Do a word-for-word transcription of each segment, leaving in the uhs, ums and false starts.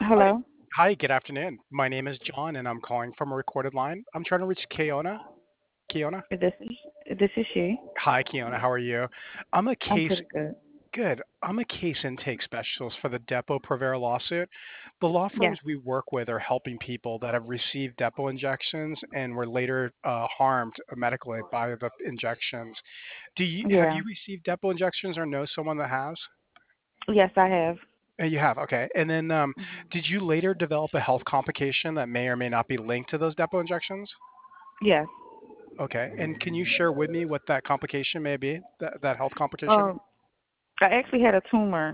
Hi. Hello, Hi, good afternoon. My name is John and I'm calling from a recorded line. I'm trying to reach Kiona. Kiona? this is this is she. Hi, Kiona. How are you? I'm a I'm case pretty good. good. I'm a case intake specialist for the Depo Provera lawsuit. The law Yes, firms we work with are helping people that have received Depo injections and were later uh, harmed medically by the injections. Do you have yeah, you received Depo injections or know someone that has? yes, I have. Uh, You have, okay. And then, um, Mhm. did you later develop a health complication that may or may not be linked to those depot injections? Yes. Okay. And can you share with me what that complication may be? That that health complication? Um, I actually had a tumor.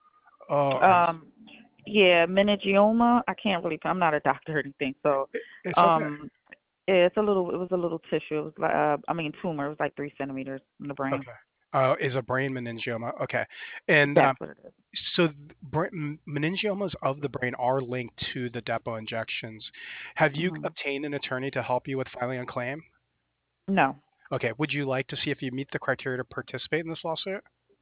Oh, I'm. Um, yeah, meningioma. I can't really. I'm not a doctor or anything, so it- It's okay. um, it's a little. It was a little tissue. It was like, uh, I mean, tumor. It was like three centimeters in the brain. Okay. Uh, is a brain meningioma. Okay. And That's um, what it is. so th- bra- m- meningiomas of the brain are linked to the depot injections. Have you Hmm. obtained an attorney to help you with filing a claim? No, Okay. Would you like to see if you meet the criteria to participate in this lawsuit?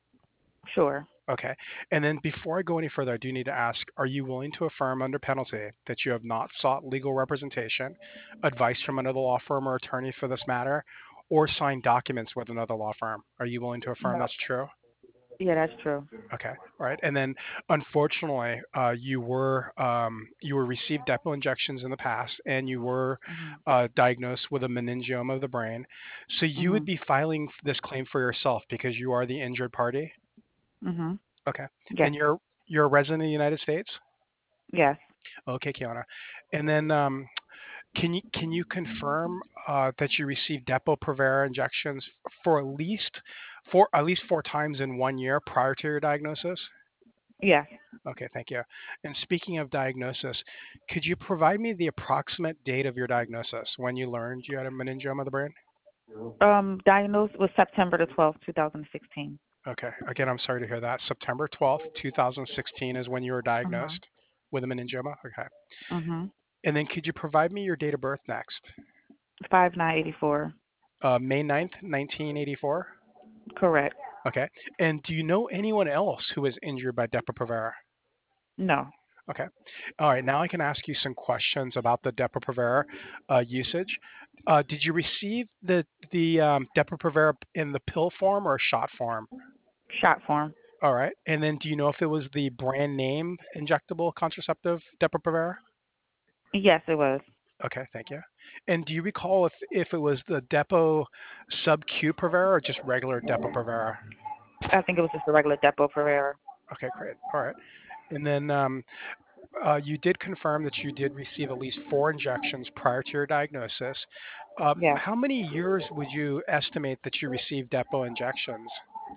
sure. Okay. And then before I go any further, I do need to ask, are you willing to affirm under penalty that you have not sought legal representation, advice from another law firm or attorney for this matter, or signed documents with another law firm? Are you willing to affirm No. that's true? Yeah, that's true. Okay. All right. And then unfortunately, uh, you were um, you were received depot injections in the past and you were Mhm. uh, diagnosed with a meningioma of the brain. So you would Mhm. be filing this claim for yourself because you are the injured party? Mhm. Okay. Yes. And you're you're a resident of the United States? Yes. Okay, Kiana. And then um, can you can you confirm uh, that you received Depo-Provera injections for at least four at least four times in one year prior to your diagnosis? Yes. Okay, thank you. And speaking of diagnosis, could you provide me the approximate date of your diagnosis when you learned you had a meningioma of the brain? Um, diagnosed was September the twelfth, two thousand sixteen. Okay. Again, I'm sorry to hear that. September twelfth, two thousand sixteen is when you were Mhm. diagnosed with a meningioma. Okay. Mhm. And then could you provide me your date of birth next? Five nine eighty four. Uh, May ninth, nineteen eighty-four. Correct. Okay. And do you know anyone else who was injured by Depo-Provera? No. Okay. All right. Now I can ask you some questions about the Depo-Provera uh, usage. Uh, did you receive the the um, Depo-Provera in the pill form or shot form? Shot form. All right. And then do you know if it was the brand name injectable contraceptive Depo-Provera? Yes, it was. Okay, thank you. And do you recall if if it was the Depo sub-Q Provera or just regular Depo-Provera? I think it was just a regular Depo Ferreira. Okay, great. All right. And then um, uh, you did confirm that you did receive at least four injections prior to your diagnosis. Uh, Yes. how many years would you estimate that you received Depo injections?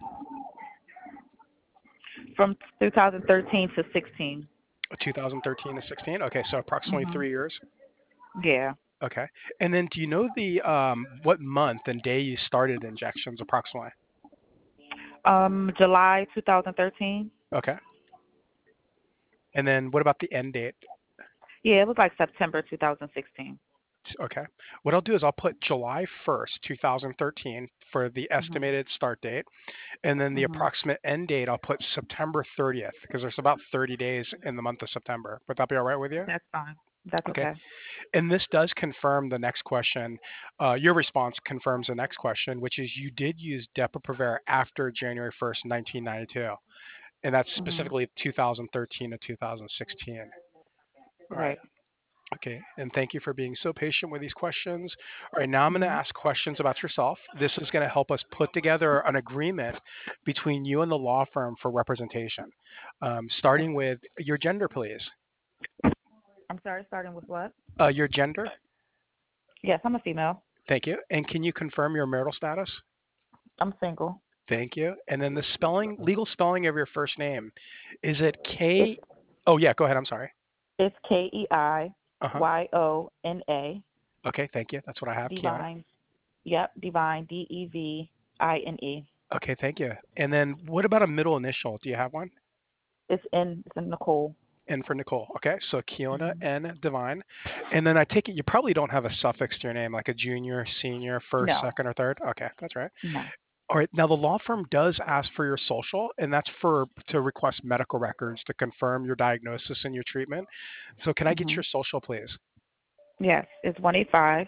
From two thousand thirteen to sixteen. twenty thirteen to sixteen? Okay, so approximately Mhm. three years. Yeah. Okay. And then do you know the um, what month and day you started injections approximately? Um, July two thousand thirteen. Okay. And then what about the end date? Yeah, it was like September two thousand sixteen. Okay. What I'll do is I'll put July first, twenty thirteen for the Mhm. estimated start date, and then the Mhm. approximate end date I'll put September thirtieth because there's about thirty days in the month of September. Would that be all right with you? That's fine. That's Okay. okay. And this does confirm the next question. Uh, your response confirms the next question, which is you did use Depo-Provera after January first, nineteen ninety-two, and that's Mhm. specifically two thousand thirteen to two thousand sixteen. All right. Right. Okay, and thank you for being so patient with these questions. All right, now I'm going to Mhm. ask questions about yourself. This is going to help us put together an agreement between you and the law firm for representation. Um, starting Okay. with your gender, please. I'm sorry. Starting with what? Uh, your gender, Yes, I'm a female. thank you. And can you confirm your marital status? I'm single. Thank you. And then the spelling, legal spelling of your first name. Is it It's K? Oh, yeah, go ahead. I'm sorry. it's K E I Uh huh. Y O N A. Okay, thank you. That's what I have, Kiana. Divine. Yep. Divine. D E V I N E. Okay, thank you. And then what about a middle initial? Do you have one? It's in it's in Nicole. N for Nicole. Okay, so Kiona Mhm. N Divine. And then I take it you probably don't have a suffix to your name, like a junior, senior, first, No. second, or third. Okay, that's right. No. All right. Now the law firm does ask for your social, and that's for to request medical records to confirm your diagnosis and your treatment. So can I get Mhm. your social, please? Yes, it's one eight five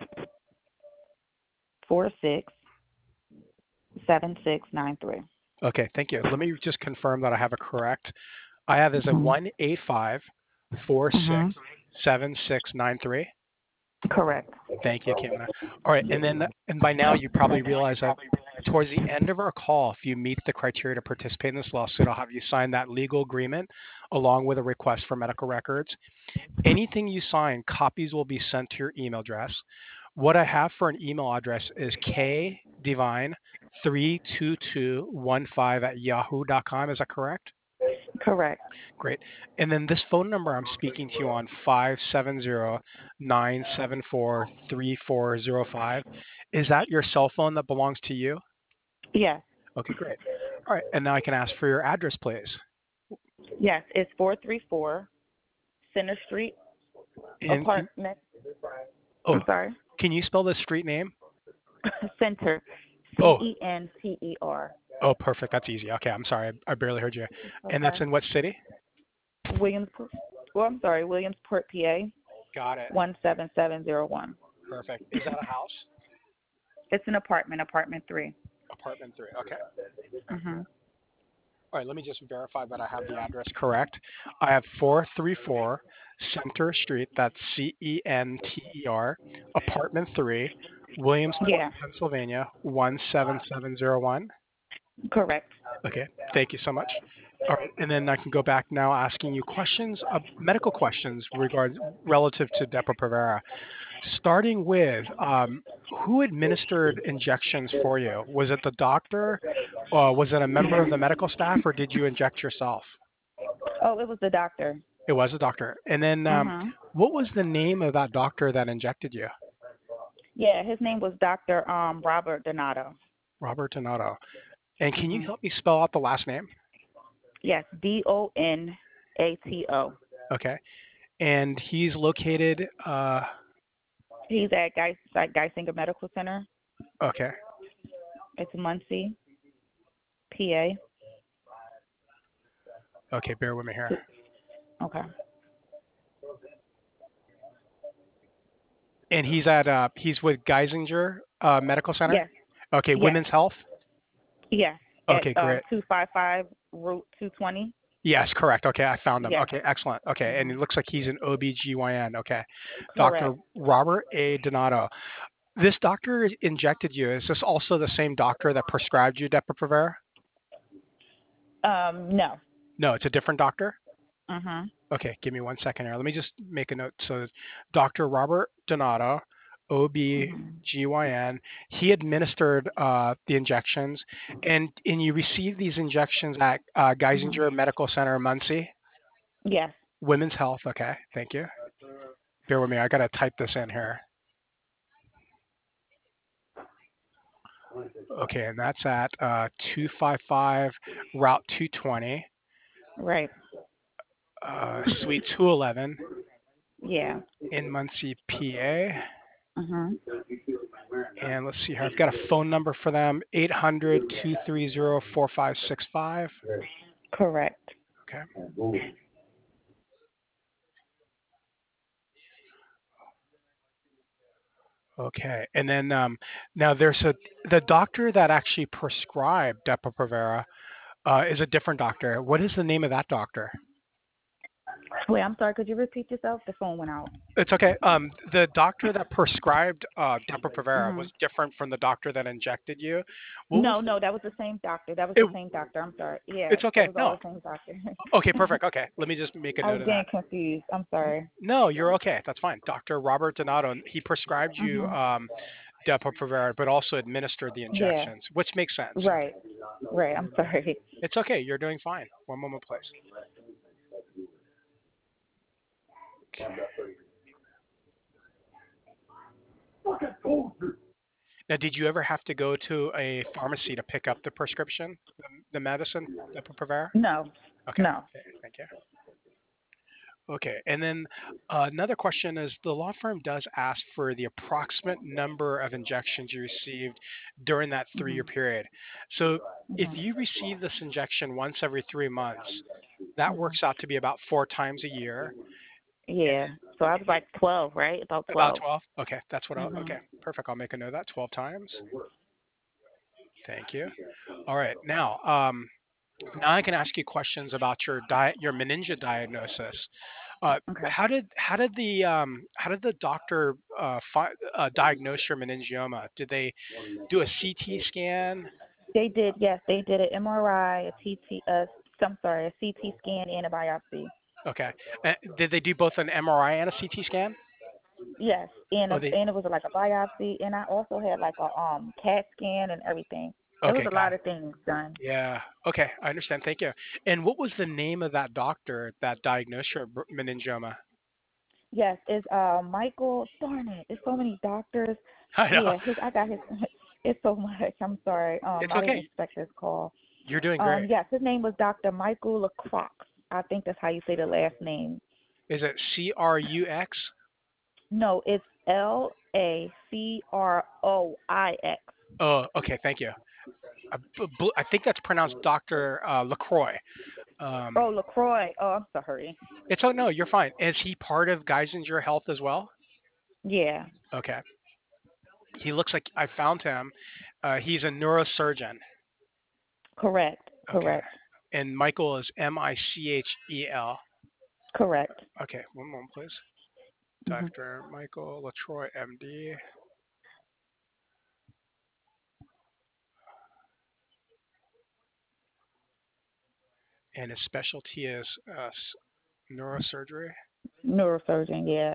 four six seven six nine three. Okay, thank you. Let me just confirm that I have it correct. I have is a Mhm. one eight five four six Mhm. seven six nine three. Correct. Thank you, Kimna. All right, and then and by now you probably realize that towards the end of our call, if you meet the criteria to participate in this lawsuit, I'll have you sign that legal agreement along with a request for medical records. Anything you sign, copies will be sent to your email address. What I have for an email address is kdivine three two two one five at yahoo dot com. Is that correct? Correct. Great. And then this phone number I'm speaking to you on, five seven zero nine seven four three four zero five, is that your cell phone that belongs to you? Yes. Okay, great. All right, and now I can ask for your address, please. Yes, it's four three four Center Street, And can, apartment. oh, I'm sorry. can you spell the street name? Center. C Oh, E N T E R. oh, perfect. That's easy. Okay, I'm sorry. I, I barely heard you. And that's Okay. in what city? Williamsport. Well, I'm sorry, Williamsport, P A. Got it. One seven seven zero one. Perfect. Is that a house? It's an apartment, apartment three. Apartment three. Okay. Mhm. All right, let me just verify that I have the address correct. I have four three four Center Street, that's C E N T E R, apartment three, Williamsport, Yeah. Pennsylvania, one seven seven zero one. Correct. Okay, thank you so much. All right, and then I can go back now asking you questions, uh, medical questions regard relative to Depo-Provera. Starting with, um, who administered injections for you? Was it the doctor? Uh, was it a member of the medical staff, or did you inject yourself? Oh, it was the doctor. It was a doctor. And then, um, Mhm. what was the name of that doctor that injected you? Yeah, his name was Doctor Um Robert Donato. Robert Donato. And can you Mhm. help me spell out the last name? Yes, D O N A T O. Okay. And he's located. Uh, He's at Geis at Geisinger Medical Center. okay. It's Muncie, P A. Okay. Bear with me here. Okay. And he's at. Uh, he's with Geisinger uh, Medical Center. Yes. Okay. Yes. Women's Health. Yes. At Okay. um Great. two five five Route two twenty. Yes, correct. Okay, I found him. Yes. Okay, excellent. Okay, and Mhm. it looks like he's an O B G Y N. Okay, doctor Correct. Robert A. Donato. This doctor injected you. Is this also the same doctor that prescribed you Depo-Provera? Um no. No, it's a different doctor. Mhm. Okay, give me one second here. Let me just make a note. So, doctor Robert Donato, Mhm. O B G Y N, he administered uh, the injections, and and you received these injections at uh, Mhm. Geisinger Medical Center in Muncie, Yes. Women's Health. Okay, thank you. Bear with me. I gotta type this in here. Okay, and that's at uh, two five five Route two twenty, Right. uh, Suite two eleven Yeah. in Muncie, P A. Mhm. And let's see here. I've got a phone number for them: eight hundred two three zero four five six five. Correct. Okay. Okay. And then um, now there's a the doctor that actually prescribed Depo-Provera uh, is a different doctor. What is the name of that doctor? Wait, I'm sorry. Could you repeat yourself? The phone went out. It's okay. Um, the doctor that prescribed uh, Depo-Provera was Mhm. different from the doctor that injected you. What was No, no, that was the same doctor. That was it? the same doctor. I'm sorry. Yeah, It's that okay. was all No. the same doctor. Okay, perfect. Okay, let me just make a I note was of getting that. confused. I'm sorry. No, you're okay. That's fine. doctor Robert Donato, he prescribed you Mhm. um, Depo-Provera, but also administered the Yeah. injections, which makes sense. Right. Right. I'm sorry. It's okay. You're doing fine. One moment, please. Now, did you ever have to go to a pharmacy to pick up the prescription, the, the medicine, Depo-Provera? No. Okay. No. Okay. Thank you. Okay. And then uh, another question is the law firm does ask for the approximate number of injections you received during that three year Mhm. period. So if Mhm. you receive this injection once every three months, that Mhm. works out to be about four times a year. And Yeah. So I was like twelve, right? About about twelve. twelve. Okay. That's what I'll, Mhm. okay. Perfect. I'll make a note of that twelve times. Thank you. All right. Now, um, now I can ask you questions about your diet, your meningia diagnosis. Uh, Okay. how did how did the um, how did the doctor uh, fi- uh, diagnose your meningioma? Did they do a C T scan? They did, yes, they did an M R I, a T T, uh, I'm sorry, a C T scan and a biopsy. Okay. Uh, did they do both an M R I and a C T scan? Yes, and Oh, a, they. and it was like a biopsy, and I also had like a um CAT scan and everything. It was Okay, a got lot it. of things done. Yeah. Okay, I understand. Thank you. And what was the name of that doctor that diagnosed your br- meningioma? Yes, it's uh Michael. Darn it, it's so many doctors. I know. Yeah, his I got his. It's so much. I'm sorry. Um, It's I didn't okay. expect this call. You're doing Um, great. yes, his name was Doctor Michael Lacroix. I think that's how you say the last name. Is it C R U X? No, it's L A C R O I X. Oh, okay. Thank you. I, b- b- I think that's pronounced Doctor Uh, Lacroix. Um, Oh, LaCroix. Oh, I'm sorry. it's oh no, you're fine. Is he part of Geisinger Health as well? Yeah, Okay. He looks like I found him. Uh, he's a neurosurgeon. correct, Okay. correct, And Michael is M I C H E L. correct. Okay, one moment, please. Hmm. Doctor Michael Latroy, M D. And his specialty is uh, neurosurgery. Neurosurgeon, yeah.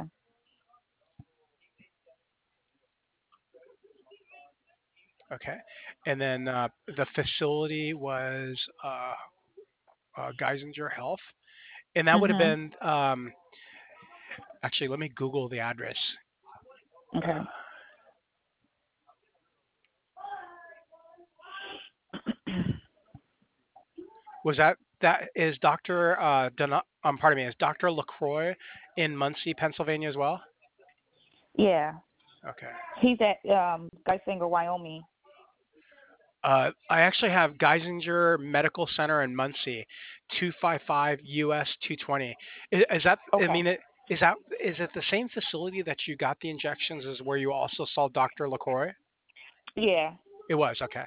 Okay. And then uh, the facility was uh, uh, Geisinger Health. And that would have Mhm. been, um, actually, let me Google the address. Okay. Uh, was that, that is Doctor Uh, Don, um, pardon me, is Doctor LaCroix in Muncie, Pennsylvania as well? Yeah, Okay. he's at um Geisinger, Wyoming. Uh, I actually have Geisinger Medical Center in Muncie, two five five U S two twenty. Is, is that? I Okay. mean, it, is that is it the same facility that you got the injections as where you also saw Doctor LaCroix? Yeah. It was okay.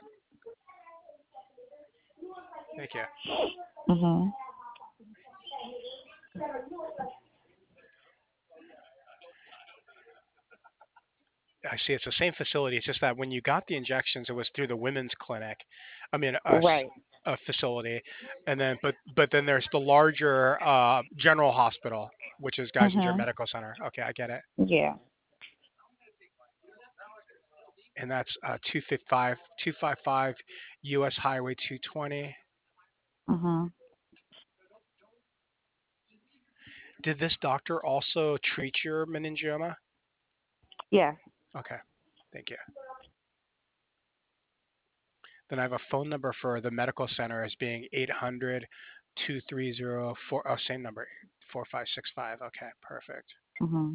Thank you. Mhm. I see. It's the same facility. It's just that when you got the injections, it was through the women's clinic. I mean, a, s- Right. a facility, and then but but then there's the larger uh, general hospital, which is Geisinger Mhm. Medical Center. Okay, I get it. Yeah. And that's uh, two fifty-five, two fifty-five U S Highway two twenty. Mhm. Did this doctor also treat your meningioma? Yeah. Okay, thank you. Then I have a phone number for the medical center as being eight hundred, two three zero, four, oh, same number, four five six five. Okay, perfect. Mhm.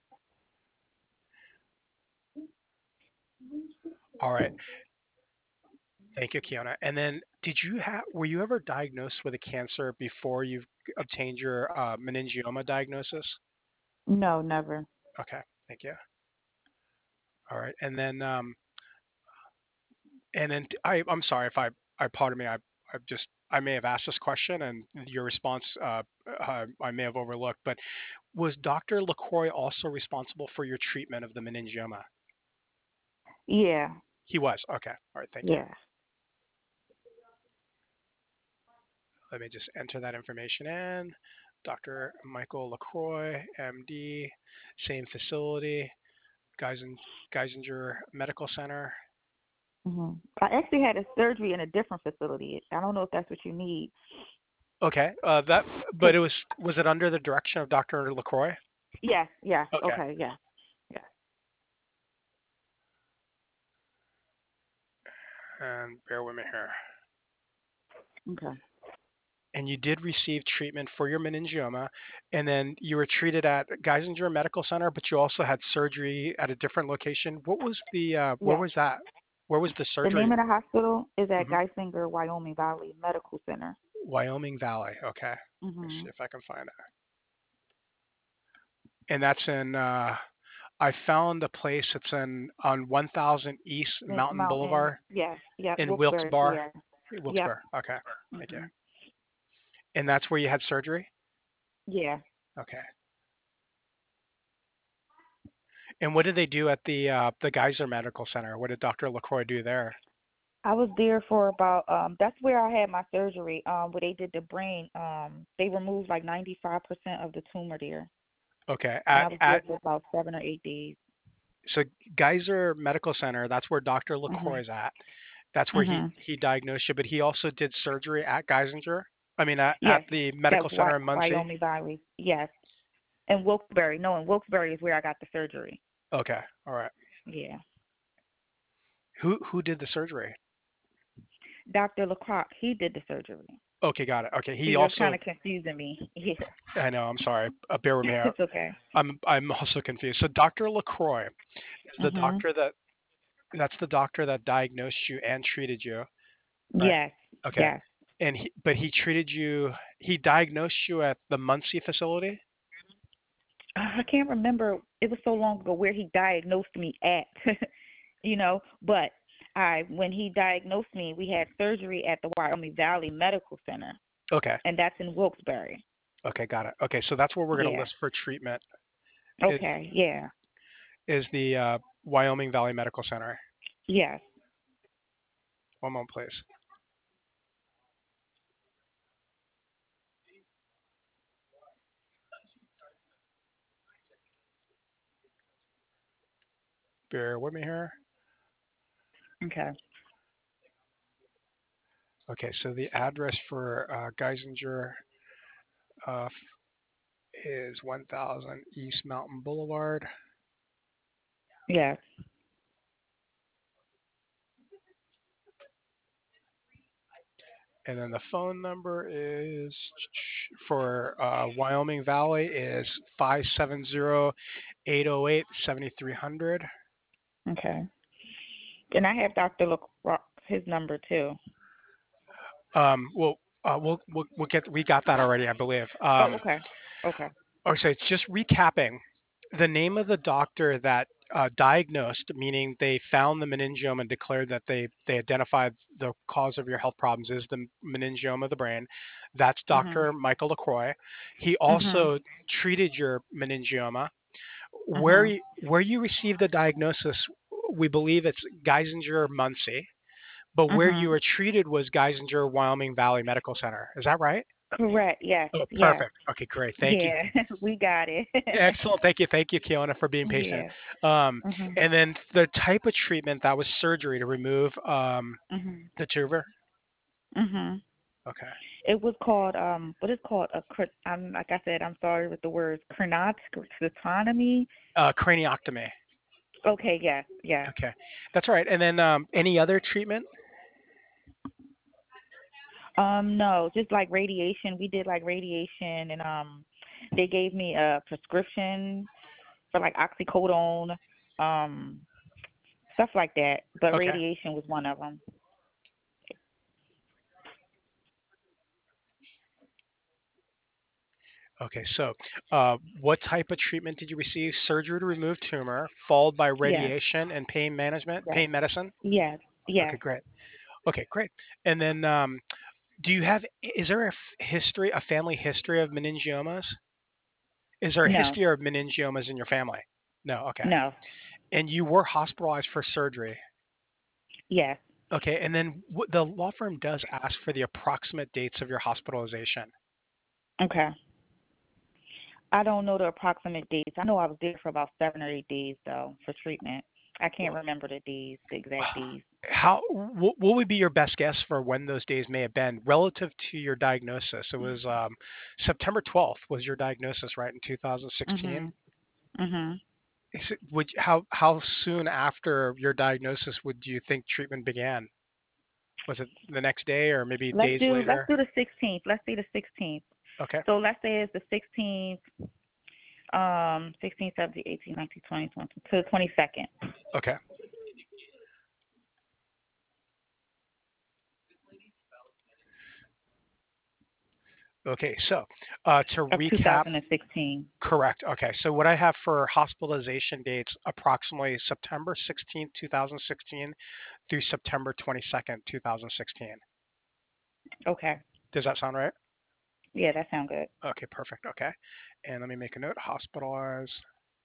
All right, thank you, Kiana. And then did you have, were you ever diagnosed with a cancer before you obtained your uh, meningioma diagnosis? No, never. Okay, thank you. All right, and then um, And then I, I'm sorry if I, I pardon me, I, I just, I may have asked this question and your response, uh, uh, I may have overlooked, but was Doctor LaCroix also responsible for your treatment of the meningioma? Yeah. He was. Okay. All right. Thank you. Yeah. Let me just enter that information in. Doctor Michael LaCroix, M D, same facility, Geisen, Geisinger Medical Center. Mhm. I actually had a surgery in a different facility. I don't know if that's what you need. Okay. Uh, that, but Cause it was, was it under the direction of Doctor LaCroix? yes, yes. Okay. Okay. Yeah. Yeah. And bear with me here. Okay. and you did receive treatment for your meningioma, and then you were treated at Geisinger Medical Center, but you also had surgery at a different location. What was the uh, where Yes. was that? Where was the The surgery? name of the hospital is at Hmm. Geisinger, Wyoming Valley Medical Center. Wyoming Valley. Okay. Let's see Mhm. if I can find it. And that's in. Uh, I found a place that's in on one thousand East Link Mountain Mountain. Boulevard Yes. Yep. in Wilkes-Barre, Wilkes-Barre. P A. Yep. Wilkes-Barre. Okay. Thank you. Mhm. And that's where you had surgery. Yeah. Okay. And what did they do at the uh, the Geyser Medical Center? What did Doctor LaCroix do there? I was there for about um that's where I had my surgery, um, where they did the brain. Um they removed like ninety five percent of the tumor there. Okay. And At I was there at for about seven or eight days. so Geyser Medical Center, that's where Doctor LaCroix Mhm. is at. That's where he Mhm. he diagnosed you, but he also did surgery at Geisinger. I mean, at, at Yes. the medical That center Wy- in Muncie. Wyoming Valley. Yes. And Wilkes-Barre. No, in Wilkes-Barre is where I got the surgery. Okay. All right. Yeah. Who who did the surgery? Doctor Lecoq, he did the surgery. Okay, got it. Okay. See, He you're also kind of confusing me. Yeah. I know, I'm sorry. Uh, bear with me here. It's okay. I'm I'm also confused. So Doctor LaCroix is the Mhm. doctor that that's the doctor that diagnosed you and treated you, right? Yes. Okay. Yes. And he, but he treated you. He diagnosed you at the Muncie facility. Uh, I can't remember. It was so long ago where he diagnosed me at, you know. But I, when he diagnosed me, we had surgery at the Wyoming Valley Medical Center, Okay. and that's in Wilkes-Barre. Okay, got it. Okay, so that's what we're going to Yeah. list for treatment is Okay. Yeah. is the uh, Wyoming Valley Medical Center. Yes. One moment, please. Bear with me here. Okay. Okay, so the address for uh, Geisinger uh, is one thousand East Mountain Boulevard, Yes. and then the phone number is for uh, Wyoming Valley is five seven zero, eight zero eight, seven three zero zero. Okay. And I have Doctor Lecoq, his number too. Um, well, uh, we'll, we'll we'll get we got that already, I believe. Oh, Um, okay. Okay. or so it's just recapping the name of the doctor that uh, diagnosed, meaning they found the meningioma and declared that they they identified the cause of your health problems is the meningioma of the brain. That's Mhm. Doctor Michael LaCroix. He Mhm. also treated your meningioma. Where Mhm. you, where you received the diagnosis, we believe it's Geisinger, Muncie, but where you Mhm. were treated was Geisinger Wyoming Valley Medical Center. Is that right? Correct. Yes. Oh, Yes. perfect. Okay, great. Thank you. Yeah. We got it. Excellent. Thank you. Thank you, Kiona, for being patient. Yeah. Um, Mhm. and then the type of treatment that was surgery to remove um, Mhm. the tumor. Mhm. Okay. It was called um what is called a cr- I'm like I said, I'm sorry with the words cranioscrotomy. Uh, craniotomy. Okay, yes, yes. Okay. That's all right. And then um, any other treatment? Um no, just like radiation. We did like radiation and um they gave me a prescription for like oxycodone, um stuff like that, but Okay. radiation was one of them. Okay. So, uh, what type of treatment did you receive? Surgery to remove tumor, followed by Yes, radiation and pain management, yes, pain medicine. yes, Okay, yes. great. Okay, great. And then, um, do you have? Is there a f- history, a family history of meningiomas? Is there a No, history of meningiomas in your family? No. Okay. no, And you were hospitalized for surgery. yes. Okay. And then w- the law firm does ask for the approximate dates of your hospitalization. Okay. I don't know the approximate dates. I know I was there for about seven or eight days though for treatment. I can't remember the days, the exact days. How what, what would be your best guess for when those days may have been relative to your diagnosis? It was um, September twelfth was your diagnosis, right, in two thousand sixteen. Mhm. Mhm. Is it, would how how soon after your diagnosis would you think treatment began? Was it the next day or maybe Let's days do let's later? do the sixteenth. Let's see the sixteenth. Okay. So let's say it's the sixteenth, um, sixteen, seventeen, eighteen, nineteen, twenty, twenty to the twenty-second. Okay. Okay. So uh, to Of recap, two thousand sixteen. correct. Okay. So what I have for hospitalization dates approximately September sixteenth, two thousand sixteen through September twenty-second, two thousand sixteen. Okay. Does that sound right? Yeah, that sounds good. Okay, perfect. Okay. And let me make a note, hospitalized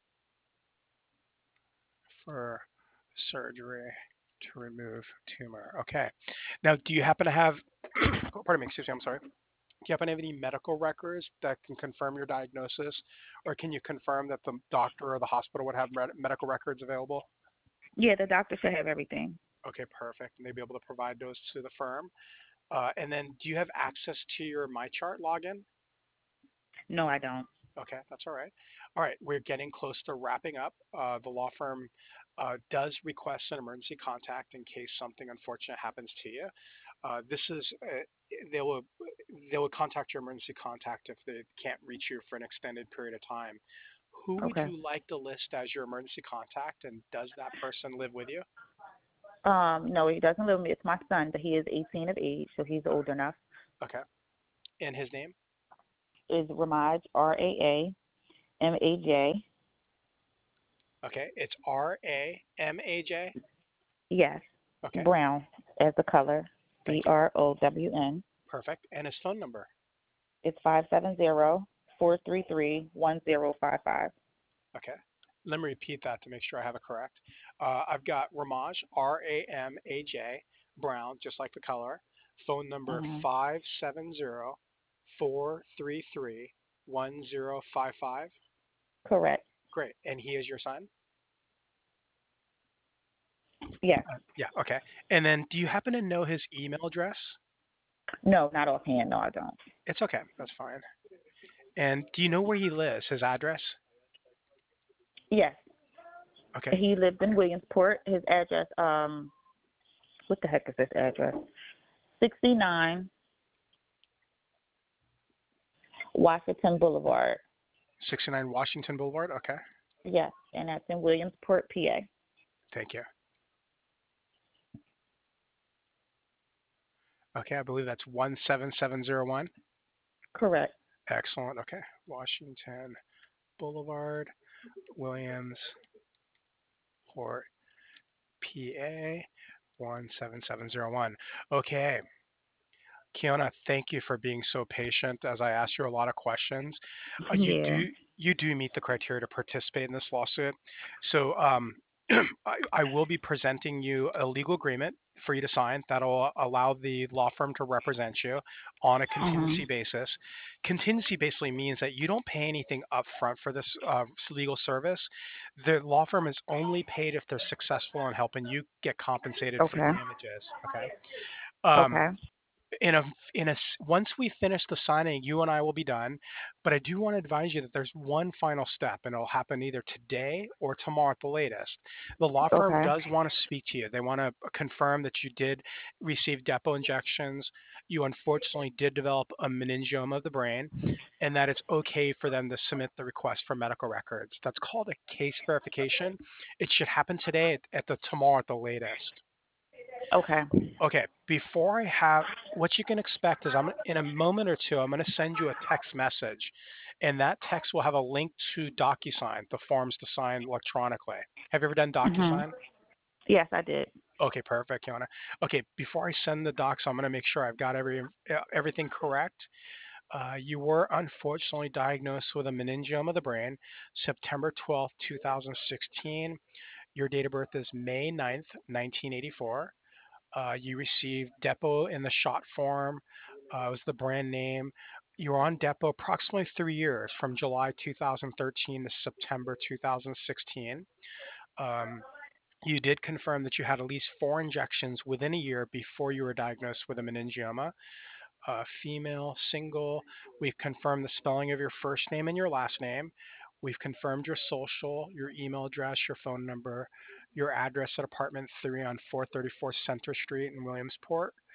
for surgery to remove tumor. Okay. Now, do you happen to have, oh, pardon me, excuse me, I'm sorry. Do you happen to have any medical records that can confirm your diagnosis? Or can you confirm that the doctor or the hospital would have med- medical records available? Yeah, the doctor should have everything. Okay, perfect. And they'd be able to provide those to the firm. Uh, and then do you have access to your MyChart login? No, I don't. Okay, that's all right. All right, we're getting close to wrapping up. Uh, the law firm uh, does request an emergency contact in case something unfortunate happens to you. Uh, this is uh, they will they will contact your emergency contact if they can't reach you for an extended period of time. Who would Okay. you like to list as your emergency contact, and does that person live with you? Um, no, he doesn't live with me. It's my son, but he is eighteen of age, so he's old enough. Okay, and his name? Is Ramaj, R A A M A J. Okay, it's R A M A J. Yes. Okay, Brown as the color. B thank you. R O W N. Perfect. And his phone number? It's five seven zero four three three one zero five five. Okay. Let me repeat that to make sure I have it correct. Uh, I've got Ramaj, R A M A J, Brown, just like the color. Phone number Mm-hmm. five seven zero four three three one zero five five. Correct. Great. And he is your son? Yes. Uh, yeah, okay. And then do you happen to know his email address? No, not offhand. No, I don't. It's okay. That's fine. And do you know where he lives, his address? Yes. Okay. He lived in Williamsport. His address, um, what the heck is this address? sixty-nine Washington Boulevard. sixty-nine Washington Boulevard? Okay. Yes, and that's in Williamsport, P A. Thank you. Okay, I believe that's one seven seven zero one. Correct. Excellent. Okay. Washington Boulevard, Williams, Port, P A, one seven seven zero one. Okay. Kiona, thank you for being so patient as I asked you a lot of questions. Uh, you Yeah. do you do meet the criteria to participate in this lawsuit. So um, I, I will be presenting you a legal agreement for you to sign that'll allow the law firm to represent you on a Mhm. contingency basis. Contingency basically means that you don't pay anything upfront for this uh, legal service. The law firm is only paid if they're successful in helping you get compensated for Okay. damages. Okay. Um, Okay. in a in a s- once we finish the signing, you and I will be done. But I do want to advise you that there's one final step, and it'll happen either today or tomorrow at the latest. The law firm Okay. does want to speak to you. They want to confirm that you did receive depot injections. You unfortunately did develop a meningioma of the brain, and that it's okay for them to submit the request for medical records. That's called a case verification. It should happen today at, at the tomorrow at the latest. Okay. Okay, before I have what you can expect is I'm in a moment or two I'm going to send you a text message, and that text will have a link to DocuSign, the forms to sign electronically. Have you ever done Mhm. DocuSign? Yes, I did. Okay, perfect, Kiana. Okay, before I send the docs, I'm going to make sure I've got every uh, everything correct. Uh, you were unfortunately diagnosed with a meningioma of the brain, September twelfth, two thousand sixteen. Your date of birth is May ninth, nineteen eighty-four. Uh, you received Depot in the shot form. Uh, was the brand name. You were on Depot approximately three years, from July two thousand thirteen to September two thousand sixteen. Um, you did confirm that you had at least four injections within a year before you were diagnosed with a meningioma. Uh, female, single. We've confirmed the spelling of your first name and your last name. We've confirmed your social, your email address, your phone number, your address at apartment three on four thirty-four Center Street in Williamsport.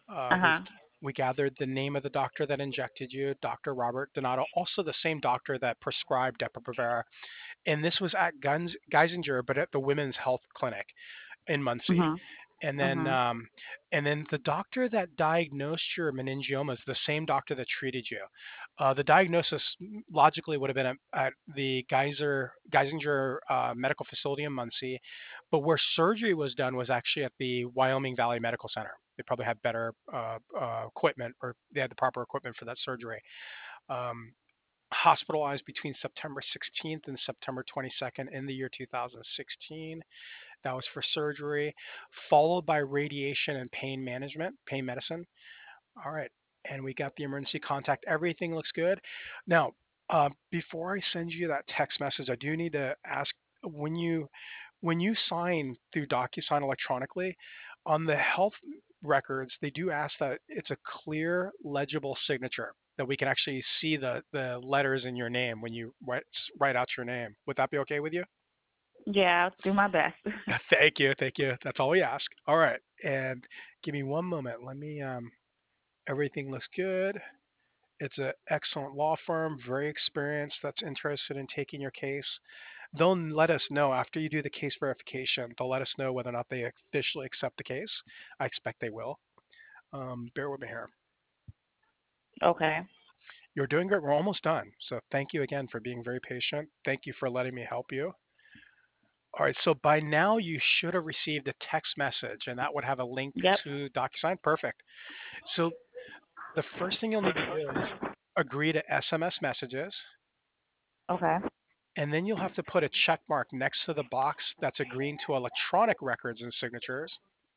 Uh, Uh we huh. we gathered the name of the doctor that injected you, Doctor Robert Donato, also the same doctor that prescribed Depo-Provera, and this was at Guns Geisinger, but at the Women's Health Clinic in Muncie. Mhm. And then, Mhm. um, and then the doctor that diagnosed your meningioma is the same doctor that treated you. Uh, the diagnosis logically would have been at, at the Geyser Geisinger uh, Medical Facility in Muncie, but where surgery was done was actually at the Wyoming Valley Medical Center. They probably had better uh, uh, equipment, or they had the proper equipment for that surgery. Um, Hospitalized between September sixteenth and September twenty-second in the year two thousand sixteen. That was for surgery, followed by radiation and pain management, pain medicine. All right. And we got the emergency contact. Everything looks good. Now, uh, before I send you that text message, I do need to ask when you when you sign through DocuSign electronically on the health records, they do ask that it's a clear, legible signature that we can actually see the the letters in your name when you write write out your name. Would that be okay with you? Yeah, I'll do my best. Thank you, thank you. That's all we ask. All right, and give me one moment. Let me. Um, everything looks good. It's an excellent law firm, very experienced. That's interested in taking your case. They'll let us know after you do the case verification. They'll let us know whether or not they officially accept the case. I expect they will. Um, bear with me here. Okay. You're doing great. We're almost done. So thank you again for being very patient. Thank you for letting me help you. All right. So by now you should have received a text message, and that would have a link Yep. to DocuSign. Perfect. So the first thing you'll need to do is agree to S M S messages, Okay. and then you'll have to put a check mark next to the box that's agreeing to electronic records and signatures.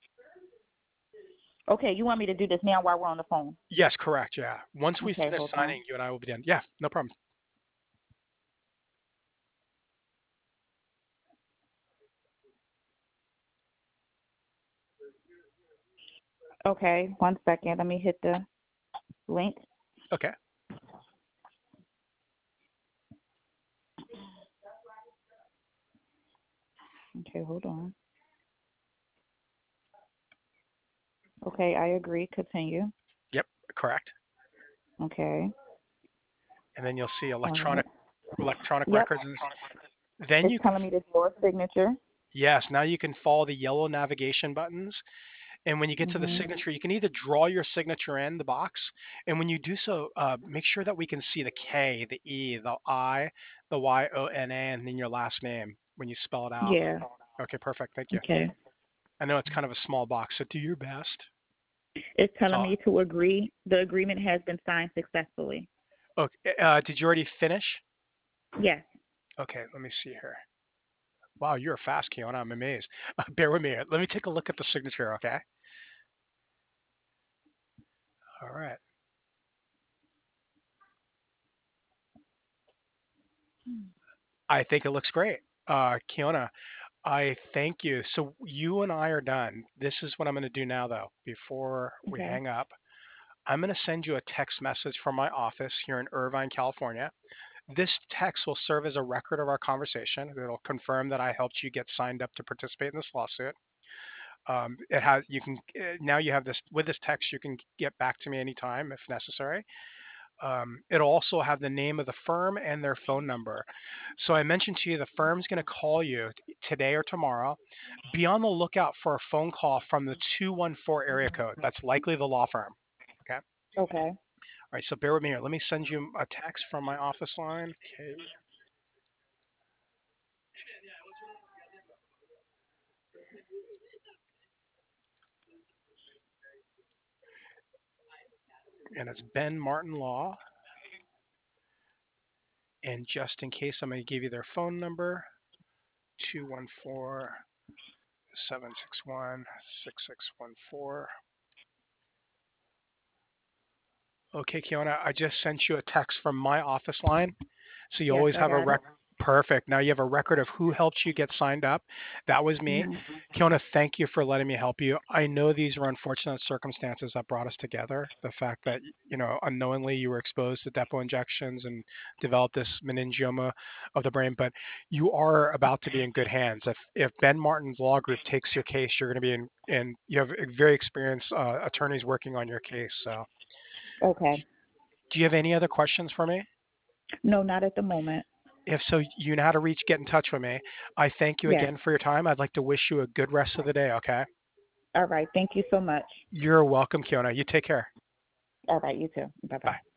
Okay. You want me to do this now while we're on the phone? Yes, correct. Yeah. Once we Okay. finish Hold on. signing, you and I will be done. Yeah, no problem. Okay. One second. Let me hit the link. Okay. Okay. Hold on. Okay. I agree. Continue. Yep, correct. Okay. And then you'll see All right. electronic electronic Yep. records. And then It's you can, telling me to do a signature. yes, now you can follow the yellow navigation buttons. And when you get to the Mhm. signature, you can either draw your signature in the box, and when you do so, uh, make sure that we can see the K, the E, the I, the Y O N A, and then your last name when you spell it out. Yeah. Okay, perfect. Thank you. Okay. I know it's kind of a small box, so do your best. It's So, telling me to agree. The agreement has been signed successfully. okay, uh, did you already finish? Yes. Okay, let me see here. Wow, you're fast, Keona. I'm amazed. Bear with me. Let me take a look at the signature, okay? All right. I think it looks great. Uh, Keona, I thank you. So you and I are done. This is what I'm going to do now, though, before we Okay. hang up. I'm going to send you a text message from my office here in Irvine, California. This text will serve as a record of our conversation. It'll confirm that I helped you get signed up to participate in this lawsuit. Um, it has you can uh, now you have this with this text you can get back to me anytime if necessary. Um, it'll also have the name of the firm and their phone number. So I mentioned to you the firm's going to call you t- today or tomorrow. Be on the lookout for a phone call from the two one four area code. That's likely the law firm. Okay. All Okay. right. So bear with me here. Let me send you a text from my office line. Okay. And it's Ben Martin Law. And just in case, I'm going to give you their phone number: two one four, seven six one, six six one four. Okay, Kiona, I just sent you a text from my office line. So you Yes, always I have a got rec- it. Perfect. Now you have a record of who helped you get signed up. That was me. Hmm. Kiona, thank you for letting me help you. I know these were unfortunate circumstances that brought us together. The fact that, you know, unknowingly you were exposed to depot injections and developed this meningioma of the brain, but you are about to be in good hands. If if Ben Martin's law group takes your case, you're going to be in, in you have very experienced uh, attorneys working on your case. So, Okay. do you have any other questions for me? No, not at the moment. If so, you know how to reach, get in touch with me. I thank you Yes. again for your time. I'd like to wish you a good rest of the day, okay? All right. Thank you so much. You're welcome, Kiona. You take care. All right. You too. Bye Bye. bye.